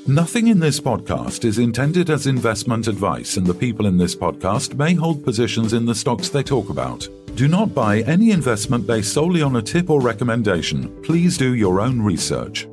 Nothing in this podcast is intended as investment advice, and the people in this podcast may hold positions in the stocks they talk about. Do not buy any investment based solely on a tip or recommendation. Please do your own research.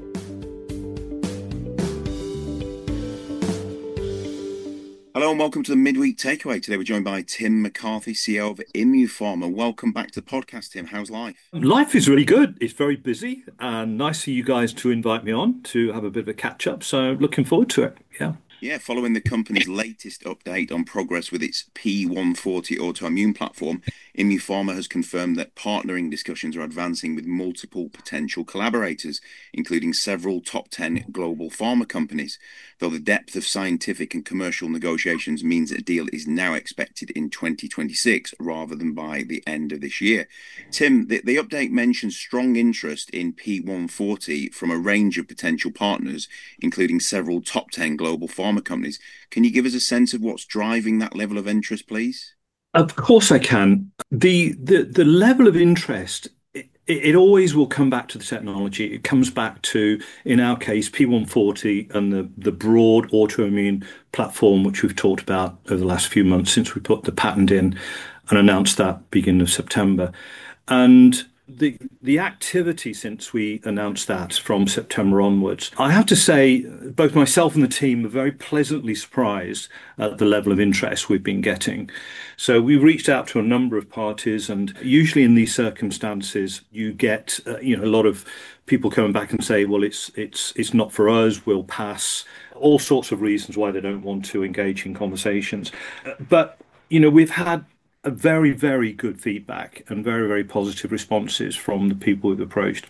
Hello and welcome to the Midweek Takeaway. Today we're joined by Tim McCarthy, CEO of ImmuPharma. Welcome back to the podcast, Tim. How's life? Life is really good. It's very busy and nice for you guys to invite me on to have a bit of a catch up. So looking forward to it. Yeah, following the company's latest update on progress with its P140 autoimmune platform, ImmuPharma has confirmed that partnering discussions are advancing with multiple potential collaborators, including several top 10 global pharma companies, though the depth of scientific and commercial negotiations means that a deal is now expected in 2026 rather than by the end of this year. Tim, the update mentions strong interest in P140 from a range of potential partners, including several top 10 global pharma companies. Can you give us a sense of what's driving that level of interest, please? Of course I can. The level of interest, it always will come back to the technology. It comes back to, in our case, P140 and the broad autoimmune platform, which we've talked about over the last few months since we put the patent in and announced that beginning of September. And the activity since we announced that from September onwards, I have to say, both myself and the team are very pleasantly surprised at the level of interest we've been getting. So we reached out to a number of parties, and usually in these circumstances, you get a lot of people coming back and say, well, it's not for us, we'll pass. All sorts of reasons why they don't want to engage in conversations. But we've had a very, very good feedback and very, very positive responses from the people we've approached.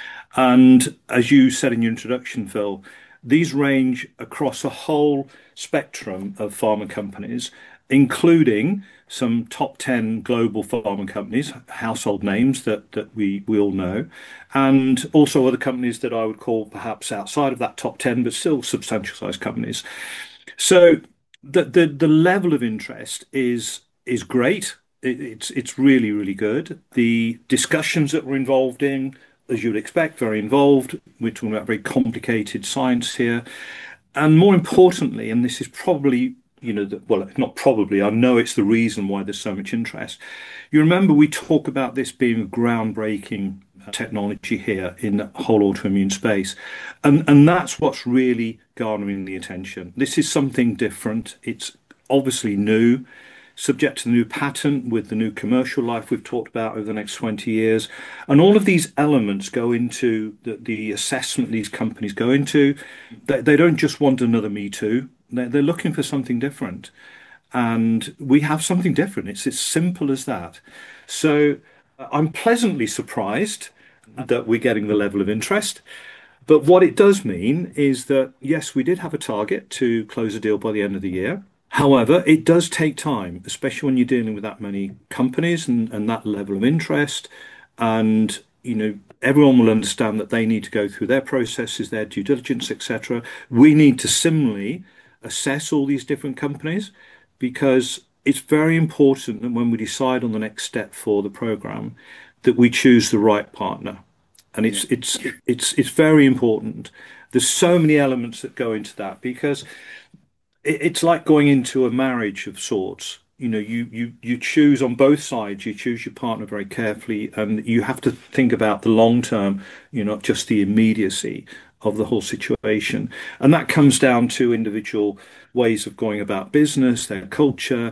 And as you said in your introduction, Phil, these range across a whole spectrum of pharma companies, including some top 10 global pharma companies, household names that we all know, and also other companies that I would call perhaps outside of that top 10, but still substantial sized companies. So the level of interest is great. It's really, really good. The discussions that we're involved in, as you would expect, very involved. We're talking about very complicated science here. And more importantly, and this is probably, not probably, I know it's the reason why there's so much interest. You remember we talk about this being a groundbreaking technology here in the whole autoimmune space. And that's what's really garnering the attention. This is something different. It's obviously new, subject to the new patent with the new commercial life we've talked about over the next 20 years. And all of these elements go into the assessment these companies go into. They don't just want another Me Too. They're looking for something different. And we have something different. It's as simple as that. So I'm pleasantly surprised that we're getting the level of interest. But what it does mean is that, yes, we did have a target to close a deal by the end of the year. However, it does take time, especially when you're dealing with that many companies and that level of interest. And, everyone will understand that they need to go through their processes, their due diligence, etc. We need to similarly assess all these different companies, because it's very important that when we decide on the next step for the program, that we choose the right partner. And it's very important. There's so many elements that go into that, because it's like going into a marriage of sorts. You choose on both sides, you choose your partner very carefully, and you have to think about the long term, not just the immediacy of the whole situation. And that comes down to individual ways of going about business, their culture,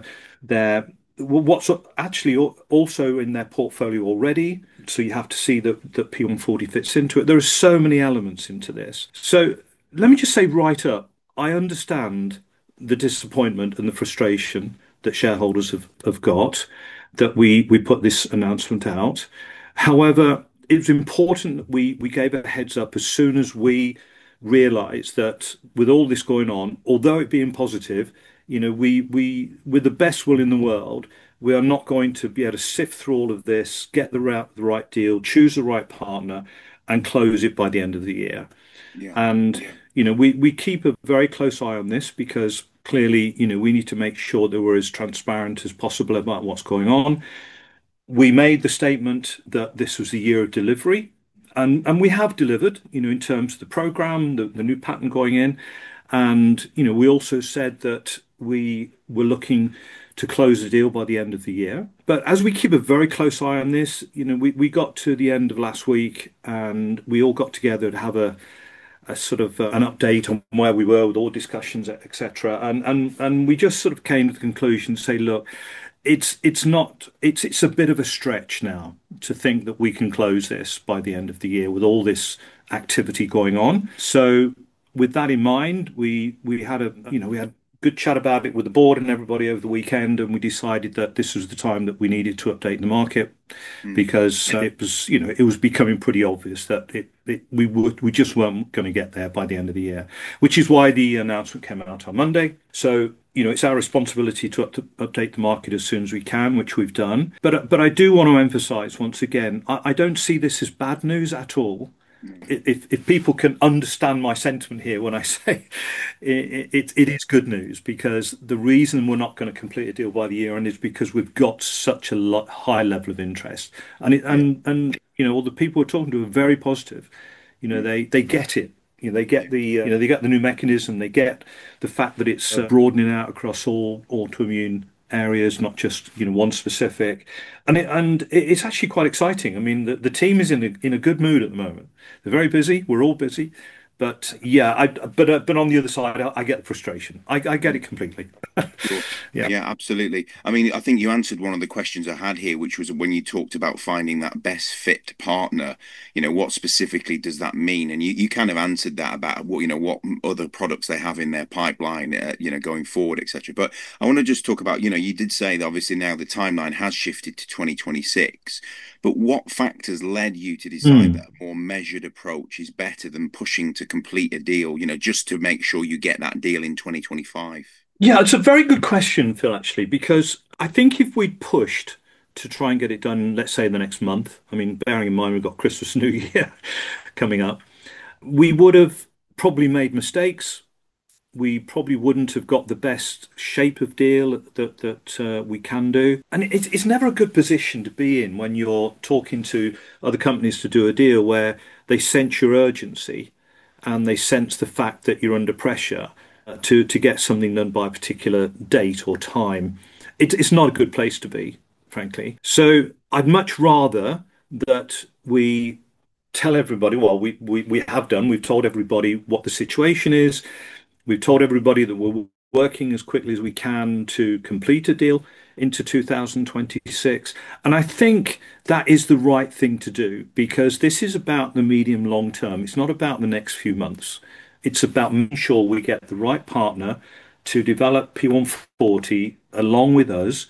what's actually also in their portfolio already. So you have to see that P140 fits into it. There are so many elements into this. So let me just say right up, I understand the disappointment and the frustration that shareholders have got that we put this announcement out. However, it's important that we gave a heads up as soon as we realised that with all this going on, although it being positive, we with the best will in the world, we are not going to be able to sift through all of this, get the right deal, choose the right partner, and close it by the end of the year. Yeah. And we keep a very close eye on this, because clearly, we need to make sure that we're as transparent as possible about what's going on. We made the statement that this was the year of delivery, And we have delivered, in terms of the program, the new pattern going in. And, we also said that we were looking to close the deal by the end of the year. But as we keep a very close eye on this, we got to the end of last week and we all got together to have a sort of an update on where we were with all discussions, etc. And we just sort of came to the conclusion to say, look, it's a bit of a stretch now to think that we can close this by the end of the year with all this activity going on. So with that in mind, we had a good chat about it with the board and everybody over the weekend, and we decided that this was the time that we needed to update the market because it was becoming pretty obvious that we just weren't going to get there by the end of the year, which is why the announcement came out on Monday. So it's our responsibility to update the market as soon as we can, which we've done. But I do want to emphasize once again, I don't see this as bad news at all. If people can understand my sentiment here when I say it is good news, because the reason we're not going to complete a deal by the year end is because we've got such a high level of interest, and all the people we're talking to are very positive. They get it. They get they get the new mechanism. They get the fact that it's broadening out across all autoimmune areas, not just one specific, and it's actually quite exciting. I mean, the team is in a good mood at the moment. They're very busy. We're all busy, but yeah, but on the other side, I get the frustration. I get it completely. Sure. Yeah. Yeah, absolutely. I mean, I think you answered one of the questions I had here, which was when you talked about finding that best fit partner. What specifically does that mean? And you kind of answered that about what other products they have in their pipeline, going forward, etc. But I want to just talk about, you did say that obviously now the timeline has shifted to 2026. But what factors led you to decide that a more measured approach is better than pushing to complete a deal, just to make sure you get that deal in 2025? Yeah, it's a very good question, Phil, actually, because I think if we'd pushed to try and get it done, let's say the next month, I mean, bearing in mind we've got Christmas, New Year coming up, we would have probably made mistakes. We probably wouldn't have got the best shape of deal that we can do. And it's never a good position to be in when you're talking to other companies to do a deal where they sense your urgency and they sense the fact that you're under pressure to get something done by a particular date or time. It's not a good place to be, frankly. So I'd much rather that we tell everybody, well, we have done, we've told everybody what the situation is. We've told everybody that we're working as quickly as we can to complete a deal into 2026. And I think that is the right thing to do because this is about the medium long term. It's not about the next few months. It's about making sure we get the right partner to develop P140 along with us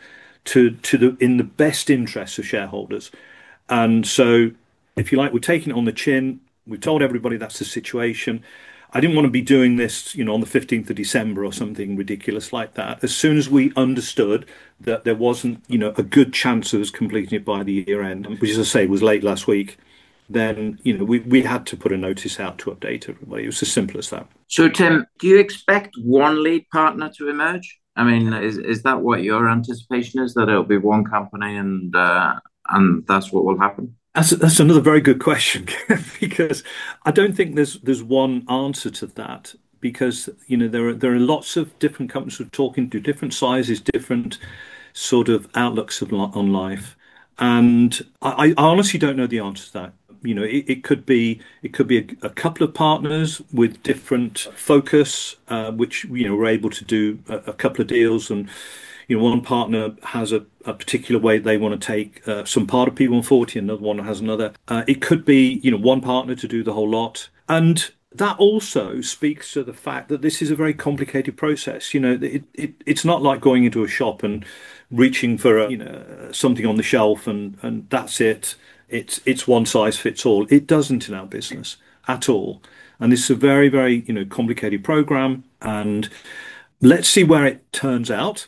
in the best interests of shareholders. And so, if you like, we're taking it on the chin. We've told everybody that's the situation. I didn't want to be doing this, on the 15th of December or something ridiculous like that. As soon as we understood that there wasn't, a good chance of us completing it by the year end, which, as I say, was late last week, then, we had to put a notice out to update everybody. It was as simple as that. So, Tim, do you expect one lead partner to emerge? I mean, is that what your anticipation is, that it'll be one company and that's what will happen? That's another very good question because I don't think there's one answer to that because there are lots of different companies who are talking to different sizes, different sort of outlooks on life, and I honestly don't know the answer to that. It could be a couple of partners with different focus, which we're able to do a couple of deals and. One partner has a particular way they want to take some part of P140, another one has another. It could be, one partner to do the whole lot. And that also speaks to the fact that this is a very complicated process. It's not like going into a shop and reaching for something on the shelf and that's it. It's one size fits all. It doesn't in our business at all. And this is a very, very, complicated program and let's see where it turns out.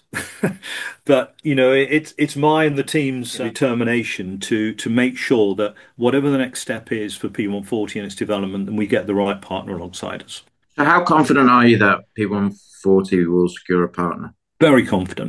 But, it's my and the team's determination to make sure that whatever the next step is for P140 and its development, then we get the right partner alongside us. So how confident are you that P140 will secure a partner? Very confident.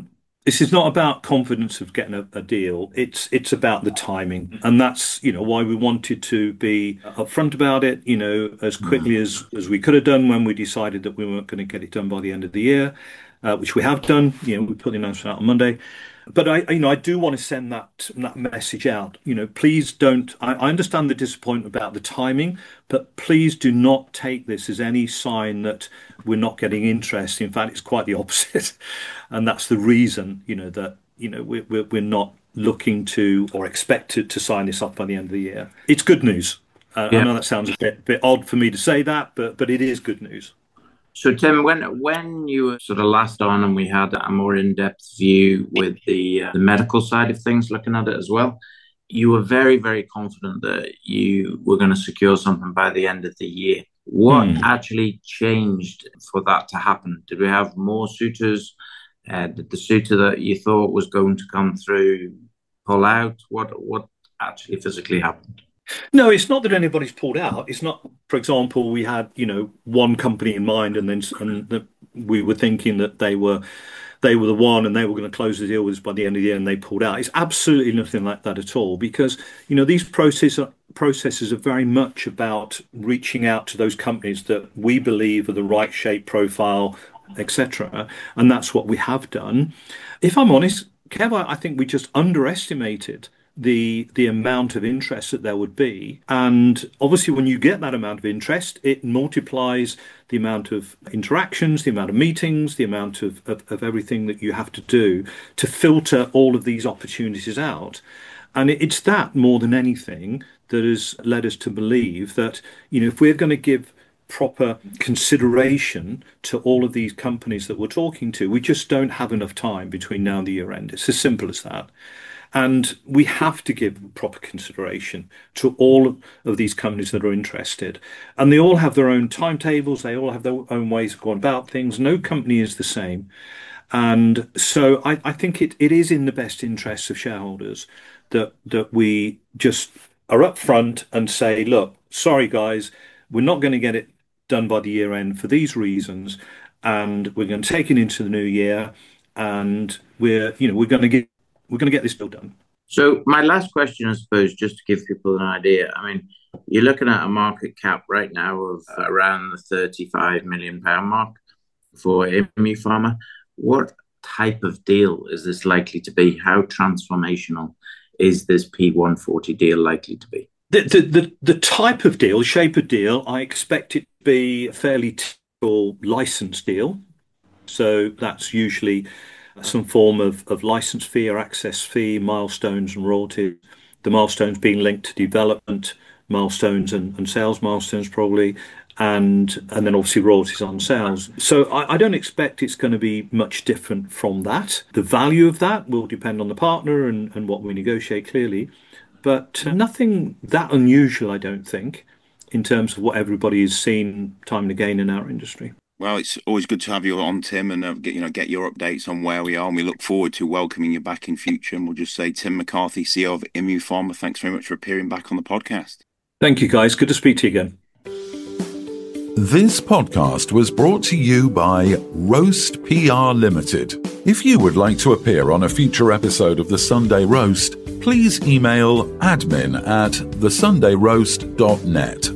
This is not about confidence of getting a deal. It's about the timing, and that's why we wanted to be upfront about it. As quickly as we could have done when we decided that we weren't going to get it done by the end of the year, which we have done. We put the announcement out on Monday. But I do want to send that message out. Please don't. I understand the disappointment about the timing, but please do not take this as any sign that we're not getting interest. In fact, it's quite the opposite, and that's the reason. That we're not looking to or expected to sign this up by the end of the year. It's good news. I know that sounds a bit odd for me to say that, but it is good news. So, Tim, when you were sort of last on and we had a more in-depth view with the medical side of things, looking at it as well, you were very, very confident that you were going to secure something by the end of the year. What actually changed for that to happen? Did we have more suitors? Did the suitor that you thought was going to come through pull out? What actually physically happened? No, it's not that anybody's pulled out. It's not, for example, we had, one company in mind and we were thinking that they were the one and they were going to close the deal with us by the end of the year and they pulled out. It's absolutely nothing like that at all because, these processes are very much about reaching out to those companies that we believe are the right shape, profile, etc. And that's what we have done. If I'm honest, Kev, I think we just underestimated the amount of interest that there would be. And obviously when you get that amount of interest, it multiplies the amount of interactions, the amount of meetings, the amount of everything that you have to do to filter all of these opportunities out. And it's that more than anything that has led us to believe that, if we're going to give proper consideration to all of these companies that we're talking to, we just don't have enough time between now and the year end. It's as simple as that. And we have to give proper consideration to all of these companies that are interested. And they all have their own timetables. They all have their own ways of going about things. No company is the same. And so I think it is in the best interests of shareholders that we just are upfront and say, look, sorry, guys, we're not going to get it done by the year end for these reasons. And we're going to take it into the new year. And we're going to get this deal done. So my last question, I suppose, just to give people an idea. I mean, you're looking at a market cap right now of around the £35 million mark for IMU Pharma. What type of deal is this likely to be? How transformational is this P140 deal likely to be? The type of deal, shape of deal, I expect it to be a fairly typical license deal. So that's usually some form of license fee or access fee, milestones and royalties. The milestones being linked to development milestones and sales milestones probably, and then obviously royalties on sales. So I don't expect it's going to be much different from that. The value of that will depend on the partner and what we negotiate clearly, but nothing that unusual, I don't think, in terms of what everybody has seen time and again in our industry. Well, it's always good to have you on, Tim, and get your updates on where we are. And we look forward to welcoming you back in future. And we'll just say, Tim McCarthy, CEO of IMU Pharma, thanks very much for appearing back on the podcast. Thank you, guys. Good to speak to you again. This podcast was brought to you by Roast PR Limited. If you would like to appear on a future episode of The Sunday Roast, please email admin@thesundayroast.net.